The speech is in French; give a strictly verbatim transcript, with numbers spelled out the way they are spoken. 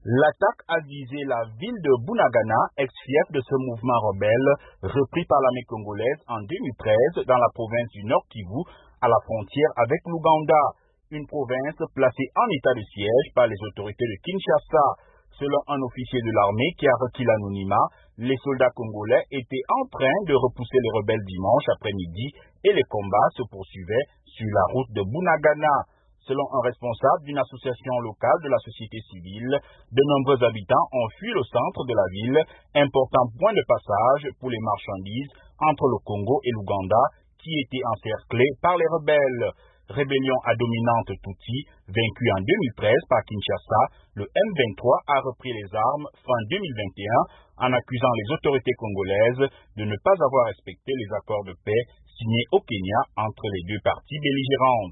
L'attaque a visé la ville de Bunagana, ex-fief de ce mouvement rebelle, repris par l'armée congolaise en deux mille treize dans la province du Nord Kivu, à la frontière avec l'Ouganda, une province placée en état de siège par les autorités de Kinshasa. Selon un officier de l'armée qui a requis l'anonymat, les soldats congolais étaient en train de repousser les rebelles dimanche après-midi et les combats se poursuivaient sur la route de Bunagana. Selon un responsable d'une association locale de la société civile, de nombreux habitants ont fui le centre de la ville, important point de passage pour les marchandises entre le Congo et l'Ouganda, qui étaient encerclés par les rebelles. Rébellion à dominante Tutsi, vaincue en deux mille treize par Kinshasa, le M vingt-trois a repris les armes fin deux mille vingt et un en accusant les autorités congolaises de ne pas avoir respecté les accords de paix signés au Kenya entre les deux parties belligérantes.